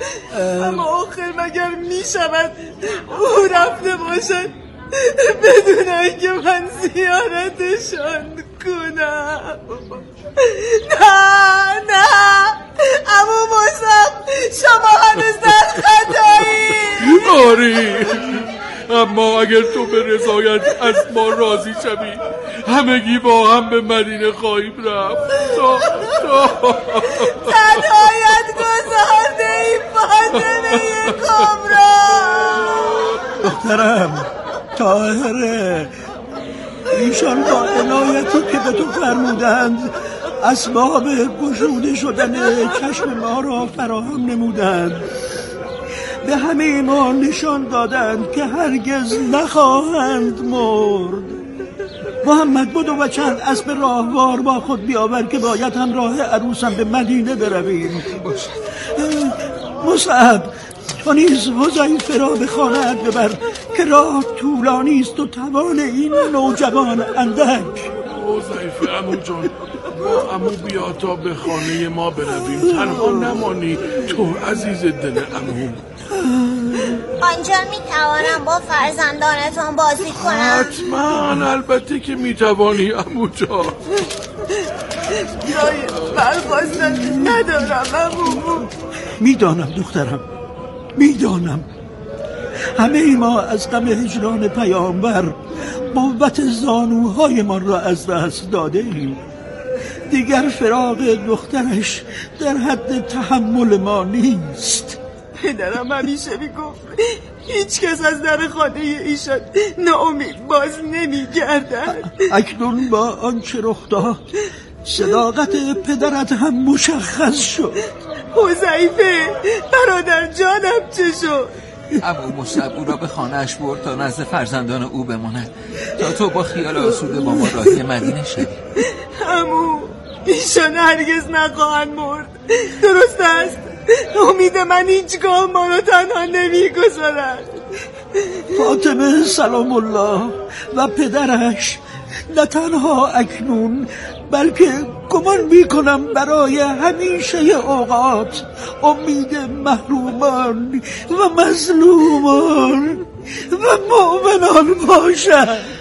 اما آخر مگر می شود او رفته باشد بدون اینکه من زیارتشان کنم؟ نه عمو مصعب، شما هنوز در خطایی. آری، اما اگر تو به رضایت از ما راضی شوی همگی با هم به مدینه خواهیم رفت. تنهایت گذارده ای فاطمه کبرا. دخترم طاهره، ایشان با عنایتی که به تو فرمودند اسباب گشوده شدن چشم ما را فراهم نمودند، به همه ما نشان دادند که هرگز نخواهند مرد. محمد بدو و چند اسب راهوار با خود بیاور که باید همراه عروسم به مدینه برویم. مصعب، تو نیز حذیفه را به خانه‌ات ببر که راه طولانی است و توان این نوجوان اندک. حذیفه عمو جان، با عمو بیا تا به خانه ما برویم، تنها نمانی، تو عزیز دل عمو. آنجا میتوانم با فرزندانتان بازی کنم؟ حتما، البته که میتوانی عمو جان. جای برخواستن ندارم عمو. میدانم دخترم، میدانم. همه ما از غم هجران پیامبر قوت زانوهایمان را از دست داده ایم. دیگر فراق دخترش در حد تحمل ما نیست. پدرم همیشه میگفت هیچ کس از در خانه ایشان ناامید باز نمیگردد. اکنون با آنچه رخ داد صداقت پدرت هم مشخص شد. حذیفه برادر جانم چه شد؟ ابو مصعب او را به خانه‌اش برد تا نزد فرزندان او بماند تا تو با خیال آسوده با ما راهی مدینه شوی. عمو، ایشان هرگز نخواهند مرد. درست است، امید من هیچگاه ما را تنها نمیگذارد. فاطمه سلام الله و پدرش نه تنها اکنون بلکه گمان میکنم برای همیشه اوقات امید محرومان و مظلومان و مؤمنان باشد.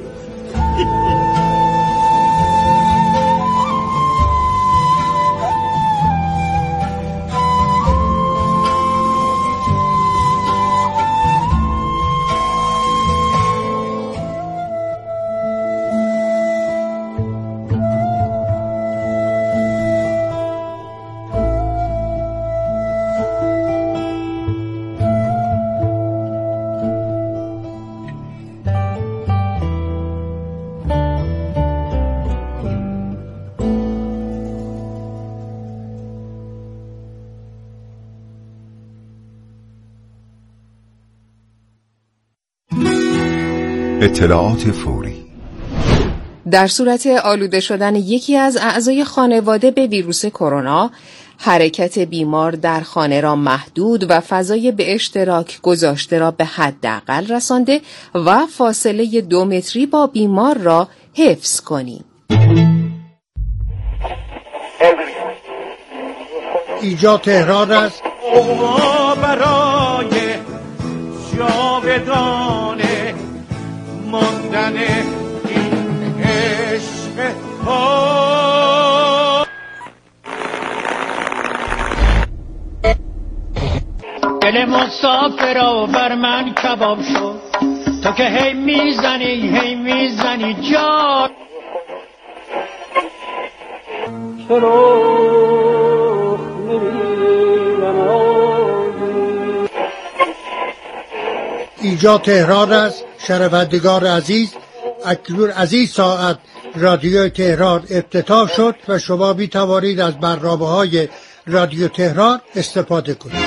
اطلاعات فوری. در صورت آلوده شدن یکی از اعضای خانواده به ویروس کرونا، حرکت بیمار در خانه را محدود و فضای به اشتراک گذاشته را به حداقل رسانده و فاصله 2 متری با بیمار را حفظ کنیم. اینجا تهران است. برای جاودانه ماندن این عشق ها. دل مسافرا بر من کباب شد تو که هی میزنی جان. اینجا تهران است. شنوندگان عزیز، اکنون از این ساعت رادیو تهران افتتاح شد و شما می توانید از برنامه‌های رادیو تهران استفاده کنید.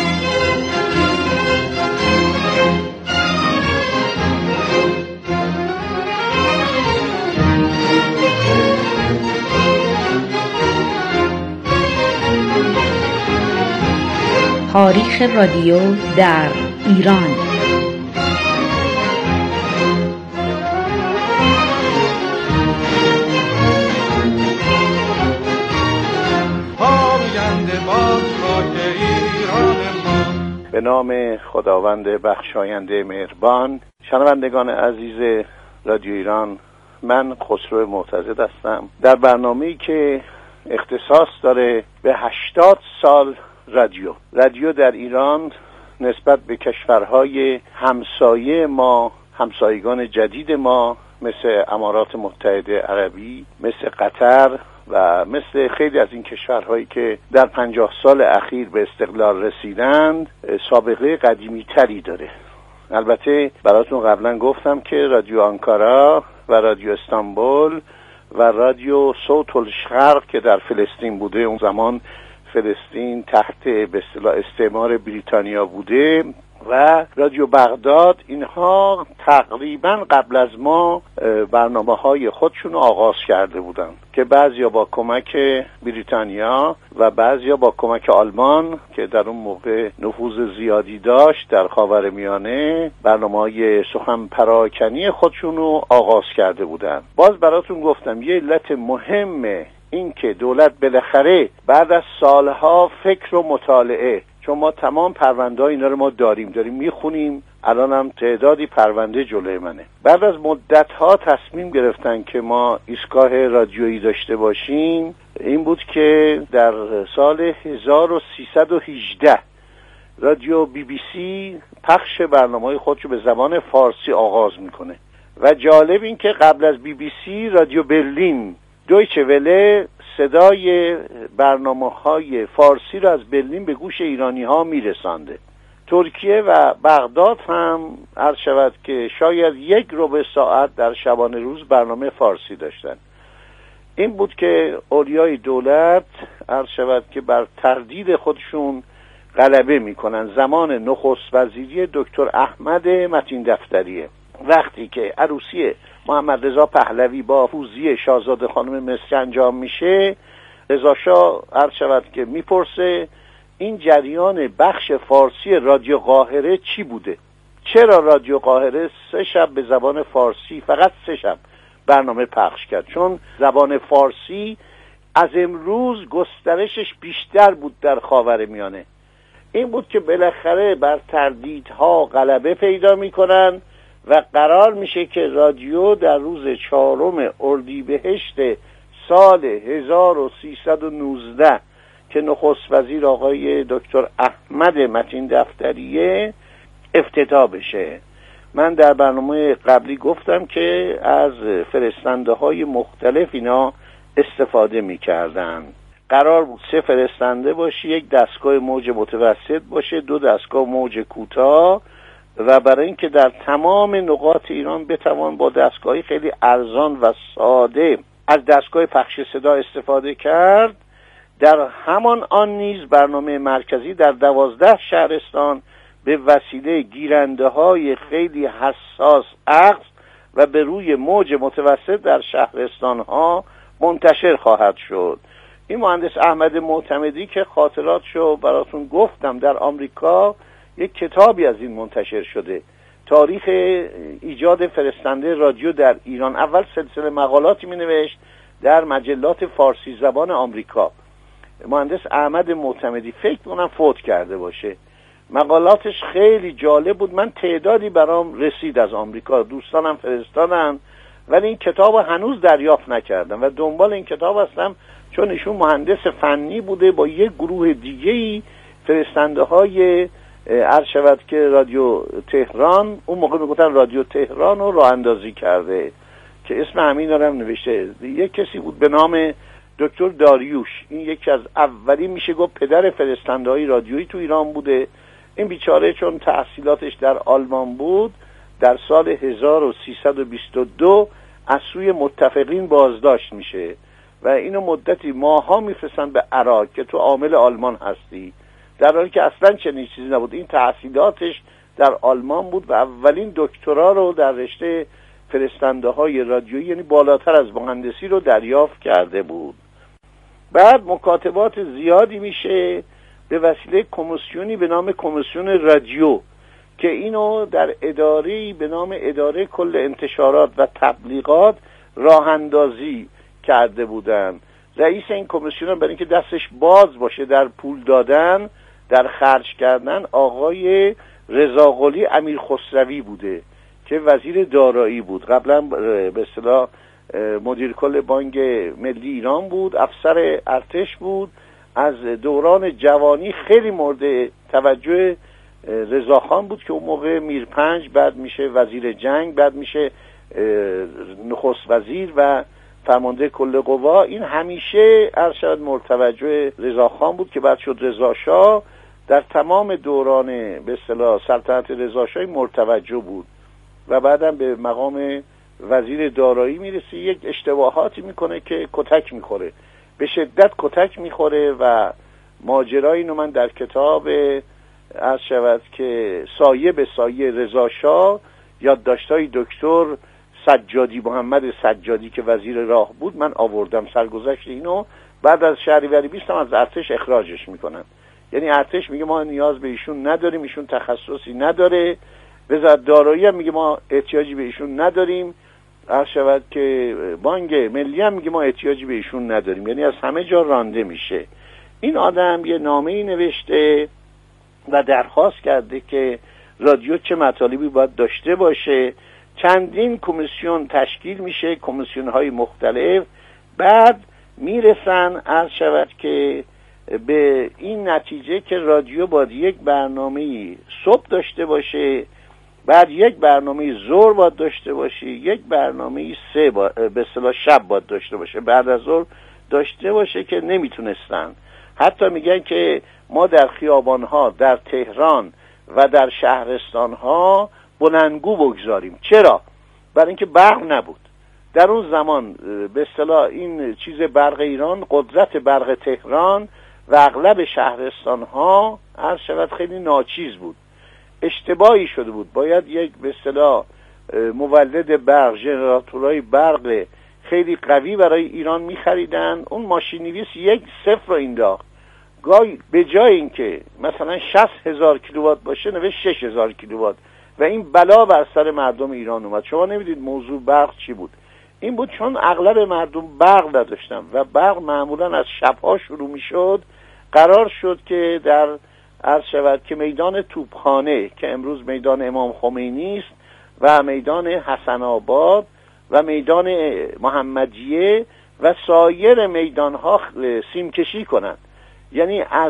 تاریخ رادیو در ایران. پاینده باد خاک ایران ما. به نام خداوند بخشاینده مهربان. شنوندگان عزیز رادیو ایران، من خسرو معتضد هستم. در برنامه‌ای که اختصاص داره به 80 سال رادیو در ایران نسبت به کشورهای همسایه ما، همسایگان جدید ما مثل امارات متحده عربی، مثل قطر و مثل خیلی از این کشورهایی که در 50 سال اخیر به استقلال رسیدند سابقه قدیمی تری داره. البته براتون قبلا گفتم که رادیو آنکارا و رادیو استانبول و رادیو صوت الشرق که در فلسطین بوده، اون زمان فلسطین تحت به اصطلاح استعمار بریتانیا بوده، و رادیو بغداد، اینها تقریبا قبل از ما برنامه‌های خودشون آغاز کرده بودن که بعضیا با کمک بریتانیا و بعضیا با کمک آلمان که در اون موقع نفوذ زیادی داشت در خاورمیانه، برنامه‌های سخن پراکنی خودشون رو آغاز کرده بودن. باز براتون گفتم یه علت مهمه این که دولت بالاخره بعد از سالها فکر و مطالعه، چون ما تمام پرونده ها اینا رو ما داریم میخونیم، الان هم تعدادی پرونده جلوی منه، بعد از مدت ها تصمیم گرفتن که ما ایستگاه رادیویی داشته باشیم. این بود که در سال 1318 رادیو BBC پخش برنامه‌های خودشو به زبان فارسی آغاز میکنه و جالب این که قبل از BBC رادیو برلین، دویچه وله صدای برنامه‌های فارسی را از برلین به گوش ایرانی‌ها میرسانده. ترکیه و بغداد هم عرض شود که شاید 1 ربع ساعت در شبانه روز برنامه فارسی داشتن. این بود که اولیای دولت عرض شود که بر تردید خودشون غلبه میکنن. زمان نخست وزیری دکتر احمد متین دفتریه، وقتی که عروسی محمد رضا پهلوی با فوزی شاهزاده خانم مصری انجام میشه، رضا شاه عرض شود که میپرسه این جریان بخش فارسی رادیو قاهره چی بوده؟ چرا رادیو قاهره 3 شب به زبان فارسی، فقط 3 شب برنامه پخش کرد؟ چون زبان فارسی از امروز گسترشش بیشتر بود در خاورمیانه. این بود که بالاخره بر تردیدها غلبه پیدا میکنن و قرار میشه که رادیو در روز 4 اردیبهشت سال 1319 که نخست وزیر آقای دکتر احمد متین دفتریه افتتاح بشه. من در برنامه قبلی گفتم که از فرستنده های مختلف اینا استفاده میکردن. قرار بود 3 فرستنده باشه، 1 دستگاه موج متوسط باشه، 2 دستگاه موج کوتاه، و برای اینکه در تمام نقاط ایران بتوان با دستگاهی خیلی ارزان و ساده از دستگاه پخش صدا استفاده کرد، در همان آن نیز برنامه مرکزی در 12 شهرستان به وسیله گیرنده های خیلی حساس اخذ و به روی موج متوسط در شهرستان ها منتشر خواهد شد. این مهندس احمد معتمدی که خاطراتشو براتون گفتم، در آمریکا یک کتابی از این منتشر شده، تاریخ ایجاد فرستنده رادیو در ایران. اول سلسله مقالاتی می نوشت در مجلات فارسی زبان آمریکا. مهندس احمد معتمدی فکر کنم فوت کرده باشه. مقالاتش خیلی جالب بود. من تعدادی برام رسید از آمریکا، دوستانم فرستادن، ولی این کتاب هنوز دریافت نکردم و دنبال این کتاب هستم، چون ایشون مهندس فنی بوده، با یک گروه دیگه‌ای فرستنده های عرض شود که رادیو تهران، اون موقع میگفتن رادیو تهران رو راه اندازی کرده که اسم همین دارم نوشته. یک کسی بود به نام دکتر داریوش، این یکی از اولین میشه گفت پدر فرستنده های رادیویی تو ایران بوده. این بیچاره چون تحصیلاتش در آلمان بود، در سال 1322 از سوی متفقین بازداشت میشه و اینو مدتی ماها میفرستن به عراق که تو عامل آلمان هستی، در حالی که اصلا چنین چیزی نبود. این تحصیلاتش در آلمان بود و اولین دکترا رو در رشته فرستنده های رادیویی، یعنی بالاتر از مهندسی، رو دریافت کرده بود. بعد مکاتبات زیادی میشه به وسیله کمیسیونی به نام کمیسیون رادیو که اینو در اداره‌ای به نام اداره کل انتشارات و تبلیغات راه اندازی کرده بودن. رئیس این کمیسیون برای اینکه دستش باز باشه در پول دادن، در خرج کردن آقای رضاقلی امیر خسروی بوده که وزیر دارایی بود، قبلا به اصطلاح مدیر کل بانک ملی ایران بود، افسر ارتش بود. از دوران جوانی خیلی مورد توجه رضاخان بود که اون موقع میرپنج، بعد میشه وزیر جنگ، بعد میشه نخست وزیر و فرمانده کل قوا. این همیشه ارشد مورد توجه رضاخان بود که بعد شد رضاشاه. در تمام دوران به اصطلاح سلطنت رضاشاه مورد توجه بود و بعدم به مقام وزیر دارایی میرسه. یک اشتباهاتی میکنه که کتک میخوره، به شدت کتک میخوره و ماجرای اینو من در کتاب عرض شود که سایه به سایه رضاشاه، یادداشت‌های دکتر سجادی، محمد سجادی که وزیر راه بود، من آوردم سرگذشت اینو. بعد از شهریور 20 هم از ارتش اخراجش میکنن، یعنی ارتش میگه ما نیاز به ایشون نداریم، ایشون تخصصی نداره. وزارت دارایی هم میگه ما احتیاجی به ایشون نداریم. عرض شود که بانک ملی هم میگه ما احتیاجی به ایشون نداریم، یعنی از همه جا رانده میشه. این آدم یه نامه‌ای نوشته و درخواست کرده که رادیو چه مطالبی باید داشته باشه. چندین کمیسیون تشکیل میشه، کمیسیون‌های مختلف، بعد میرسن عرض شود که به این نتیجه که رادیو باید یک برنامه صبح داشته باشه، بعد یک برنامه ظهر باید داشته باشه، یک برنامه به اصطلاح شب باید داشته باشه، بعد از ظهر داشته باشه که نمیتونستن. حتی میگن که ما در خیابانها در تهران و در شهرستانها بلندگو بگذاریم. چرا؟ برای اینکه برق نبود در اون زمان. به اصطلاح این چیز برق ایران، قدرت برق تهران و اغلب شهرستانها عرض شود خیلی ناچیز بود، اشتباهی شده بود. باید یک به اصطلاح مولد برق، ژنراتورهای برق خیلی قوی برای ایران می‌خریدن. اون ماشین نویس 1-0 رو انداخت، گاهی به جای اینکه مثلا 60,000 کیلووات باشه نوشت 6,000 کیلووات و این بلا بر سر مردم ایران اومد. شما نمیدید موضوع برق چی بود؟ این بود چون اغلب مردم برق نداشتن و برق معمولا از شبها شروع میشد. قرار شد که در عرض شود که میدان توپخانه که امروز میدان امام خمینی است و میدان حسن آباد و میدان محمدیه و سایر میدانها سیمکشی کنند. یعنی از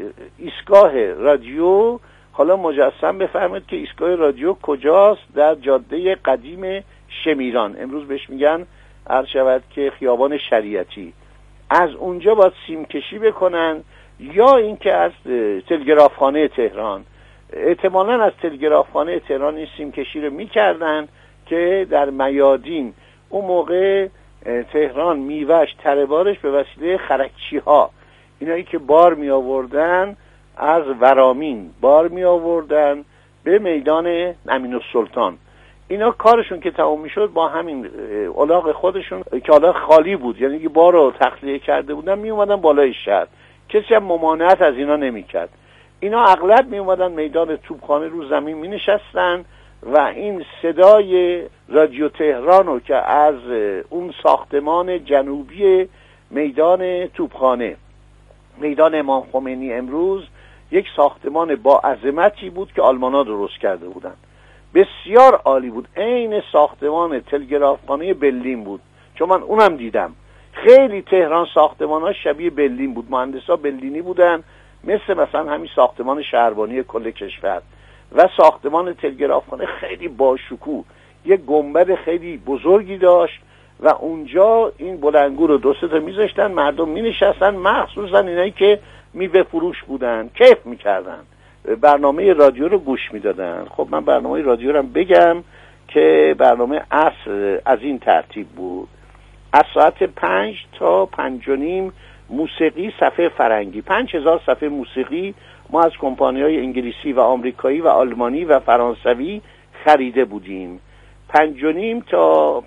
ایستگاه رادیو، حالا مجسم بفرمایید که ایستگاه رادیو کجاست؟ در جاده قدیم شمیران، امروز بهش میگن عرض شود که خیابان شریعتی. از اونجا باید سیمکشی بکنن، یا اینکه از تلگرافخانه تهران، احتمالاً از تلگرافخانه تهران این سیمکشی رو میکردن که در میادین اون موقع تهران میوهش تره‌بارش به وسیله خرکچی ها، اینایی که بار می آوردن از ورامین بار می آوردن به میدان امین‌السلطان، اینا کارشون که تمام می شد با همین الاغ خودشون که حالا خالی بود، یعنی که بار رو تخلیه کرده بودن، می اومدن بالای شهر، کسی هم ممانعت از اینا نمی کرد. اینا اغلب می اومدن میدان توپخانه رو زمین می نشستن و این صدای رادیو تهرانو که از اون ساختمان جنوبی میدان توپخانه، میدان امام خمینی امروز یک ساختمان با عظمتی بود که آلمان‌ها درست کرده بودن، بسیار عالی بود، عین ساختمان تلگرافخانه برلین بود، چون من اونم دیدم. خیلی تهران ساختمان‌ها شبیه برلین بود، مهندسا برلینی بودن، مثلا همین ساختمان شهربانی کل کشور. و ساختمان تلگرافخانه خیلی باشکوه، یک گنبد خیلی بزرگی داشت و اونجا این بلندگو رو 2-3 تا میذاشتن، مردم مینشستن، مخصوصا اینایی که میوه فروش بودن کیف میکردن، برنامه رادیو رو گوش میدادن. خب من برنامه رادیو رو بگم که برنامه عصر از این ترتیب بود. از ساعت 5 تا 5:30 موسیقی صفحه فرنگی، 5000 صفحه موسیقی ما از کمپانی‌های انگلیسی و آمریکایی و آلمانی و فرانسوی خریده بودیم. 5:30 تا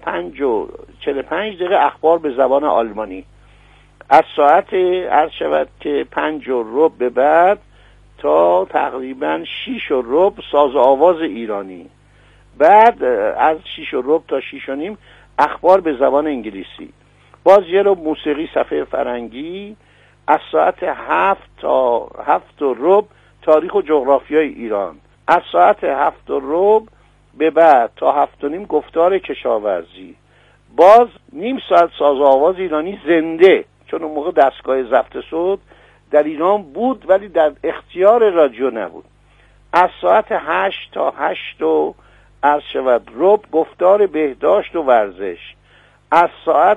5:45 اخبار به زبان آلمانی. از ساعت عرض شود که 5:15 به بعد تا تقریبا 6:15 ساز و آواز ایرانی. بعد از 6:15 تا 6:30 اخبار به زبان انگلیسی. باز یه رو موسیقی صفحه فرنگی. از ساعت 7 تا 7:15 تاریخ و جغرافیای ایران، از ساعت 7:15 به بعد تا 7:30 گفتار کشاورزی، باز نیم ساعت ساز آواز ایرانی زنده، چون اون موقع دستگاه ضبط صوت در ایران بود ولی در اختیار رادیو نبود. از ساعت 8 تا 8:15 گفتار بهداشت و ورزش، از ساعت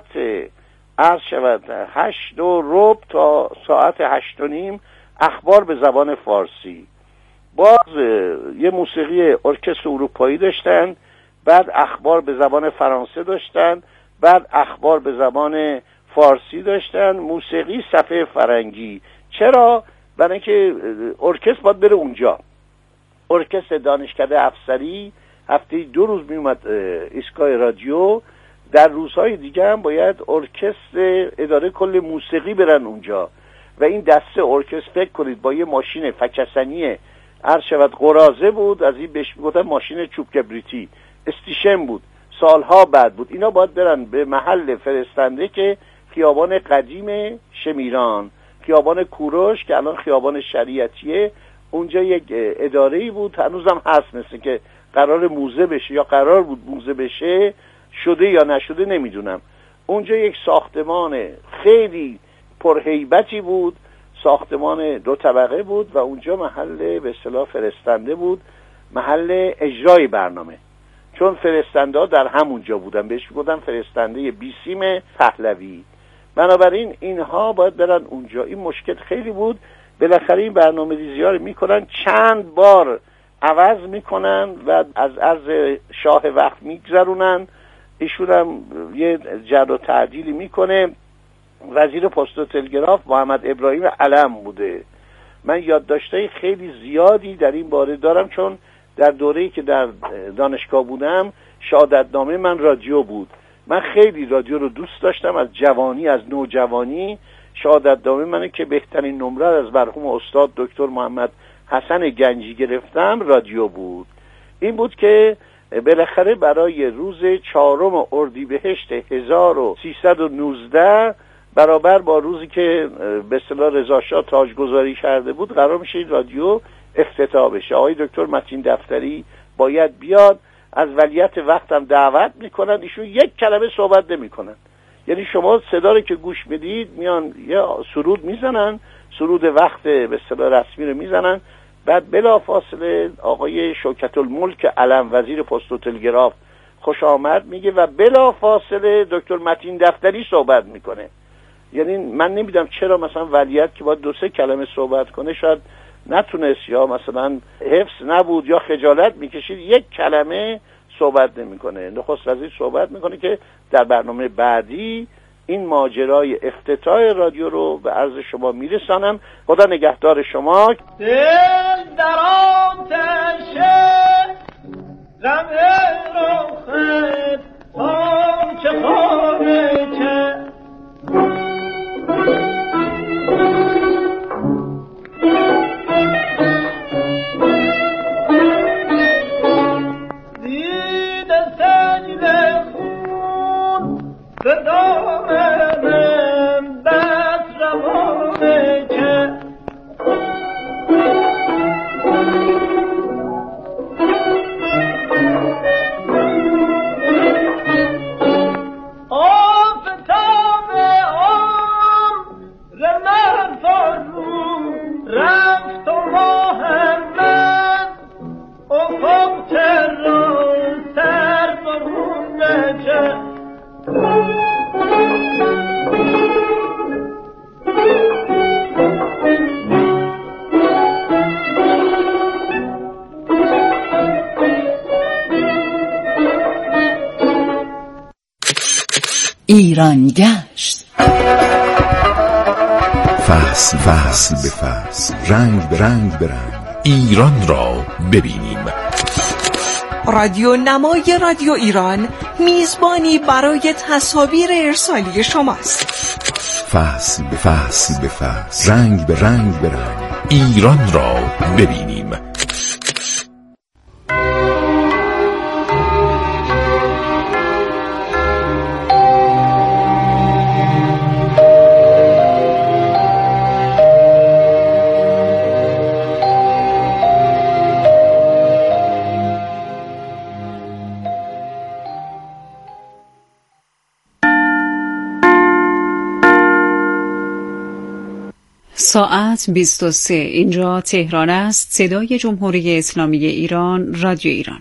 8:15 تا ساعت 8:30 اخبار به زبان فارسی. باز یه موسیقی ارکستر اروپایی داشتن، بعد اخبار به زبان فرانسه داشتن، بعد اخبار به زبان فارسی داشتن، موسیقی صفحه فرنگی. چرا؟ برای اینکه ارکستر باید بره اونجا. ارکستر دانشکده افسری هفته 2 روز می اومد ایستگاه رادیو، در روزهای دیگه هم باید ارکستر اداره کل موسیقی برن اونجا و این دسته ارکستر فکر کنید با یه ماشین فکسنی قرازه بود، از این بهش میگفتن ماشین چوب کبریتی، استیشن بود، سالها بعد بود. اینا باید برن به محل فرستنده که خیابان قدیم شمیران، خیابان کوروش که الان خیابان شریعتیه، اونجا یک اداره‌ای بود، هنوزم هست، مثل که قرار موزه بشه یا قرار بود موزه بشه، شده یا نشده نمیدونم. اونجا یک ساختمان خیلی پرهیبتی بود، ساختمان 2 طبقه بود و اونجا محل به اصطلاح فرستنده بود، محل اجرای برنامه، چون فرستنده ها در همونجا بودن، بهش میگفتن فرستنده بیسیم پهلوی. بنابراین اینها باید برن اونجا. این مشکل خیلی بود. بالاخره این برنامه ریزی ها رو میکنن، چند بار عوض میکنن و از عرض شاه وقت میگذرونن. ایشون هم یه جر و تعدیلی میکنه. وزیر پست و تلگراف محمد ابراهیم علم بوده. من یادداشت‌های خیلی زیادی در این باره دارم، چون در دوره‌ای که در دانشگاه بودم شهادتنامه من رادیو بود. من خیلی رادیو رو دوست داشتم، از جوانی، از نوجوانی. شهادتنامه منه که بهترین نمره از مرحوم استاد دکتر محمد حسن گنجی گرفتم رادیو بود. این بود که بالاخره برای روز 4 اردیبهشت 1319 برابر با روزی که به اصطلاح رضا شاه تاجگذاری کرده بود قرار میشه این رادیو افتتاح بشه. آقای دکتر متین دفتری باید بیاد. از ولیت وقتم دعوت میکنن، ایشون یک کلمه صحبت نمیکنن. یعنی شما صدا رو که گوش میدید میان یا سرود میزنن، سرود وقت به اصطلاح رسمی رو میزنن، بعد بلافاصله آقای شوکت الملک علم وزیر پست و تلگراف خوش آمد میگه و بلافاصله دکتر متین دفتری صحبت میکنه. یعنی من نمیدونم چرا مثلا ولیت که باید 2-3 کلمه صحبت کنه شاید نتونست، یا مثلا حفظ نبود یا خجالت میکشید، یک کلمه صحبت نمیکنه. نخست وزیر صحبت میکنه که در برنامه بعدی این ماجرای افتتاح رادیو رو به عرض شما میرسانم. خدا نگهدار شما. دل در آتشه رمه روخت پاچه خانه چه به دامنم بس روانه که آفتاب عمر من فرو رفت و محمد افق ترا سر برونه که ایران گشت. فصل به فصل، رنگ به رنگ به رنگ ایران را ببینیم. رادیو نمای رادیو ایران میزبانی برای تصاویر ارسالی شماست. فصل به فصل، رنگ به رنگ به رنگ ایران را ببینیم. ساعت 23. اینجا تهران است. صدای جمهوری اسلامی ایران، رادیو ایران.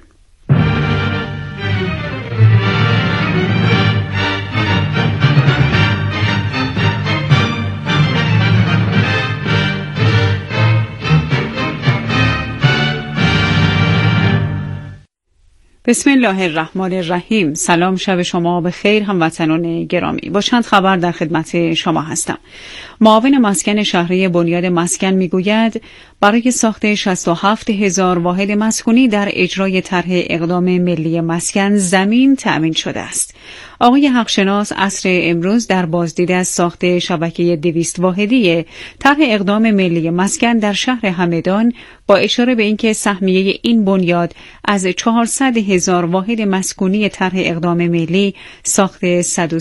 بسم الله الرحمن الرحیم. سلام، شب شما به خیر هموطنان گرامی. با چند خبر در خدمت شما هستم. معاون مسکن شهری بنیاد مسکن میگوید برای ساخت 67,000 واحد مسکونی در اجرای طرح اقدام ملی مسکن زمین تأمین شده است. آقای حقشناس عصر امروز در بازدید از ساخت شبکه 200 واحدی طرح اقدام ملی مسکن در شهر همدان با اشاره به اینکه سهمیه این بنیاد از 400,000 واحد مسکونی طرح اقدام ملی ساخت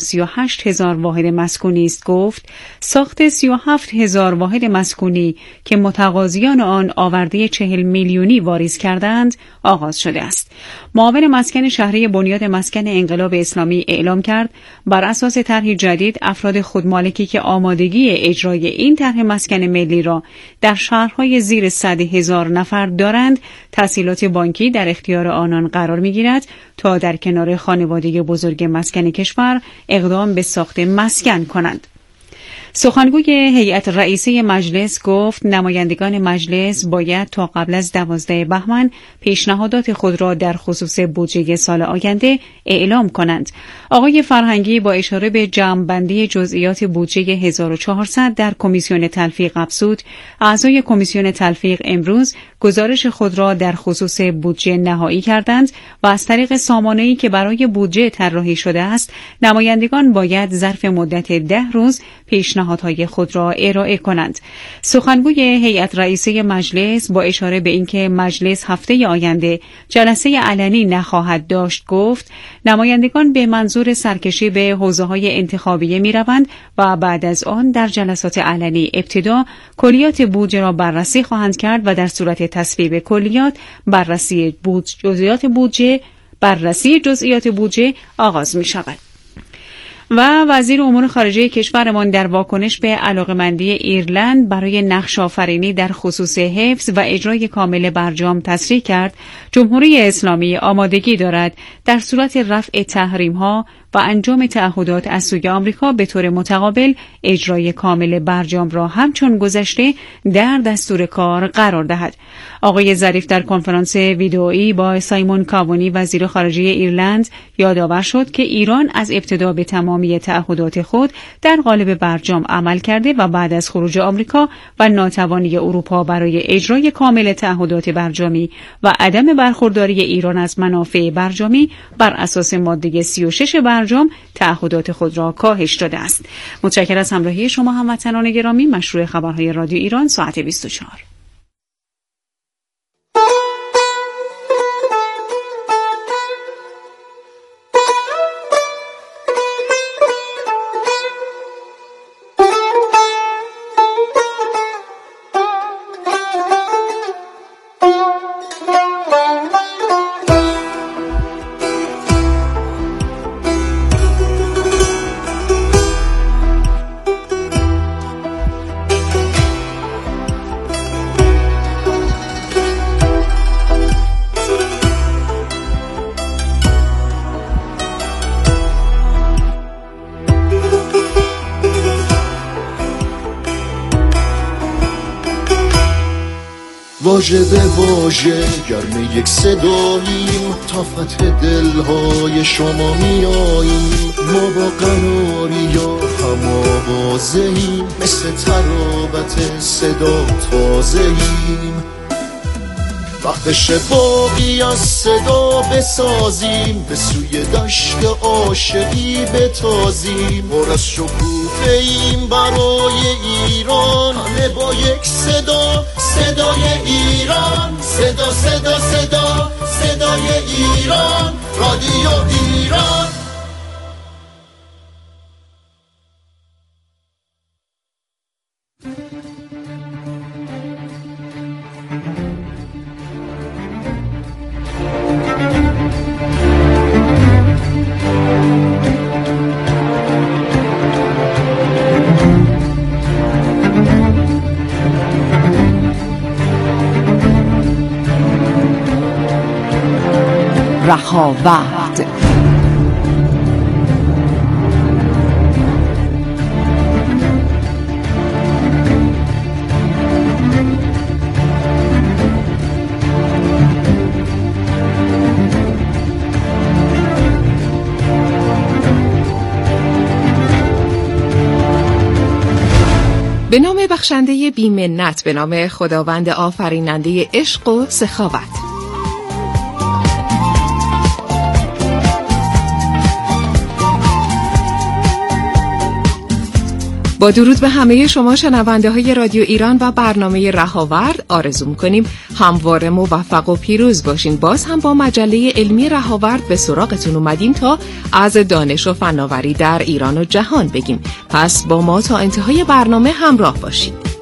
138,000 واحد مسکونی است گفت ساخت 37,000 واحد مسکونی که متقاضیان آن آورده 40 میلیونی واریز کردند آغاز شده است. معاون مسکن شهری بنیاد مسکن انقلاب اسلامی اعلام کرد بر اساس طرح جدید افراد خودمالکی که آمادگی اجرای این طرح مسکن ملی را در شهرهای زیر 100,000 نفر دارند تسهیلات بانکی در اختیار آنان قرار می‌گیرد تا در کنار خانواده بزرگ مسکن کشور اقدام به ساخت مسکن کنند. سخنگوی هیئت رئیسه مجلس گفت نمایندگان مجلس باید تا قبل از 12 بهمن پیشنهادات خود را در خصوص بودجه سال آینده اعلام کنند. آقای فرهنگی با اشاره به جمع‌بندی جزئیات بودجه 1400 در کمیسیون تلفیق افزود اعضای کمیسیون تلفیق امروز گزارش خود را در خصوص بودجه نهایی کردند و از طریق سامانه‌ای که برای بودجه طراحی شده است نمایندگان باید ظرف مدت 10 روز پیشنهادهای خود را ارائه کنند. سخنگوی هیئت رئیسه مجلس با اشاره به اینکه مجلس هفته آینده جلسه علنی نخواهد داشت گفت نمایندگان به منظور سرکشی به حوزه‌های انتخابیه می‌روند و بعد از آن در جلسات علنی ابتدا کلیات بودجه را بررسی خواهند کرد و در صورت تصویب کلیات بررسی جزئیات بودجه آغاز می‌شود. و وزیر امور خارجه کشورمان در واکنش به علاقمندی ایرلند برای نقش آفرینی در خصوص حفظ و اجرای کامل برجام تصریح کرد جمهوری اسلامی آمادگی دارد در صورت رفع تحریم‌ها و انجام تعهدات از سوی آمریکا به طور متقابل اجرای کامل برجام را همچون گذشته در دستور کار قرار دهد. آقای ظریف در کنفرانس ویدئویی با سایمون کاوانی وزیر خارجه ایرلند یادآور شد که ایران از ابتدا به تمامی تعهدات خود در قالب برجام عمل کرده و بعد از خروج آمریکا و ناتوانی اروپا برای اجرای کامل تعهدات برجامی و عدم برخورداری ایران از منافع برجامی بر اساس ماده 36 برجام تعهدات خود را کاهش داده است. متشکرم از همراهی شما هموطنان گرامی. مشروع خبرهای رادیو ایران ساعت 24. واژه به واژه گرم یک صداییم تا فتح دلهای شما میاییم ما با قراری یا هم آوازه‌ایم مثل ترابت صدا تازه‌ایم وقتش باقی از صدا بسازیم به سوی دشت عاشقی بتازیم پر از شکوفه‌ایم برای ایران همه با یک صدا صدای ایران صدا صدا صدا صدای ایران رادیو ایران رهاورد. به نام بخشنده بی منت، به نام خداوند آفریننده عشق و سخاوت. با درود به همه شما شنونده های رادیو ایران و برنامه رهاورد، آرزو می‌کنیم همواره موفق و پیروز باشین. باز هم با مجله علمی رهاورد به سراغتون اومدیم تا از دانش و فناوری در ایران و جهان بگیم. پس با ما تا انتهای برنامه همراه باشید.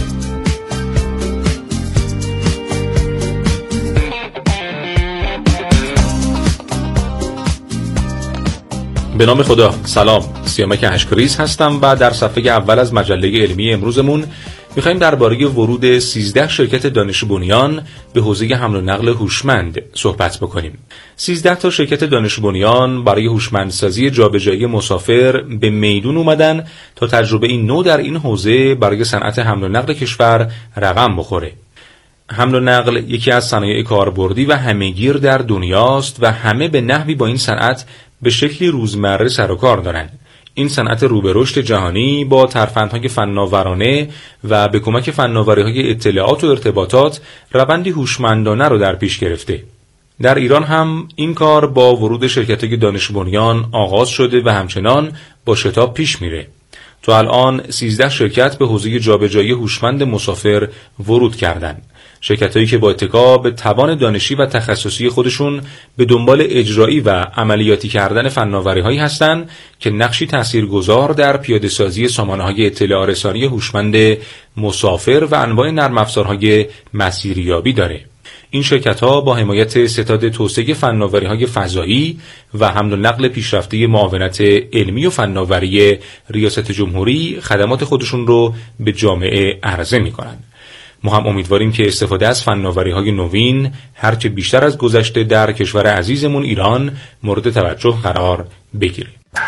به نام خدا. سلام، سیامک اشکریز هستم و در صفحه اول از مجله علمی امروزمون میخوایم درباره ورود 13 شرکت دانش بنیان به حوزه حمل و نقل هوشمند صحبت بکنیم. 13 تا شرکت دانش بنیان برای هوشمندسازی جابجایی مسافر به میدون اومدن تا تجربه این نو در این حوزه برای صنعت حمل و نقل کشور رقم بخوره. حمل و نقل یکی از صنایع کاربردی و همه‌گیر در دنیاست و همه به نحوی با این صنعت به شکلی روزمره سر و کار دارن. این صنعت رو به رشد جهانی با ترفندهای فناورانه و به کمک فناوری‌های اطلاعات و ارتباطات روندی هوشمندانه رو در پیش گرفته. در ایران هم این کار با ورود شرکت‌های دانش بنیان آغاز شده و همچنان با شتاب پیش میره. تا الان 13 شرکت به حوزه جابجایی هوشمند مسافر ورود کردند. شرکت‌هایی که با اتکا به توان دانشی و تخصصی خودشون به دنبال اجرایی و عملیاتی کردن فناوری‌هایی هستند که نقشی تاثیرگذار در پیاده‌سازی سامانه‌های اطلاع رسانی هوشمند مسافر و انواع نرم افزارهای مسیریابی داره. این شرکت‌ها با حمایت ستاد توسعه فناوری‌های فضایی و حمل و نقل پیشرفته معاونت علمی و فناوری ریاست جمهوری خدمات خودشون رو به جامعه عرضه می‌کنند. ما هم امیدواریم که استفاده از فناوری‌های نوین هرچه بیشتر از گذشته در کشور عزیزمون ایران مورد توجه قرار بگیره.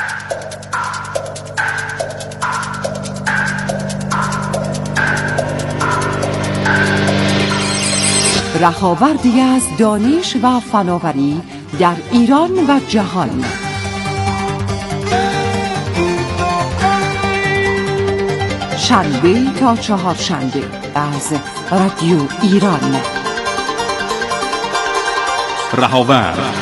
رهاوردی از دانش و فناوری در ایران و جهان. شنبه تا چهارشنبه از رادیو ایران. رهاورد.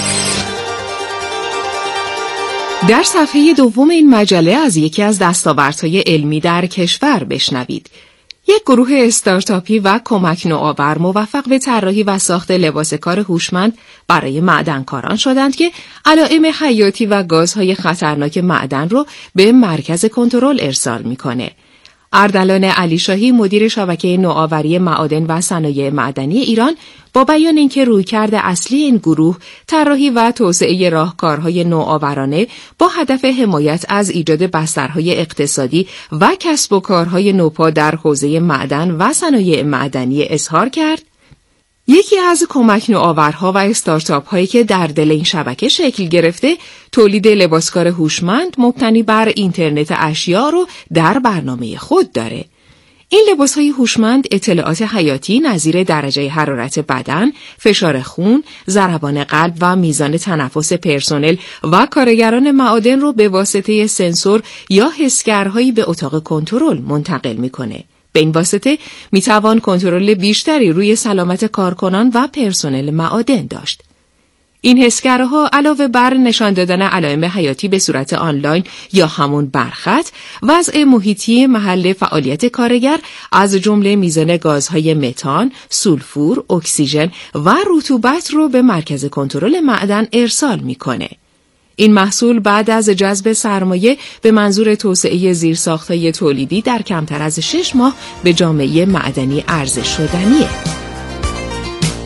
در صفحه دوم این مجله از یکی از دستاوردهای علمی در کشور بشنوید. یک گروه استارتاپی و کمک نوآور موفق به طراحی و ساخت لباس کار هوشمند برای معدنکاران شدند که علائم حیاتی و گازهای خطرناک معدن رو به مرکز کنترل ارسال میکنه. اردلان علیشاهی مدیر شبکه نوآوری معادن و صنایع معدنی ایران با بیان اینکه رویکرد اصلی این گروه طراحی و توسعه راهکارهای نوآورانه با هدف حمایت از ایجاد بسترهای اقتصادی و کسب و کارهای نوپا در حوزه معدن و صنایع معدنی اظهار کرد یکی از کمک نوآورها و استارتاپ هایی که در دل این شبکه شکل گرفته تولید لباسکار هوشمند مبتنی بر اینترنت اشیا رو در برنامه خود داره. این لباس‌های هوشمند اطلاعات حیاتی نظیر درجه حرارت بدن، فشار خون، ضربان قلب و میزان تنفس پرسنل و کارگران معادن رو به واسطه سنسور یا حسگرهایی به اتاق کنترل منتقل می‌کنه. به این واسطه میتوان کنترل بیشتری روی سلامت کارکنان و پرسنل معادن داشت. این حسگرها علاوه بر نشان دادن علائم حیاتی به صورت آنلاین یا همون برخط، وضع محیطی محل فعالیت کارگر از جمله میزان گازهای متان، سولفور، اکسیژن و رطوبت رو به مرکز کنترل معدن ارسال میکنه. این محصول بعد از جذب سرمایه به منظور توسعه زیرساخت‌های تولیدی در کمتر از 6 ماه به جامعه معدنی عرضه شدنیه.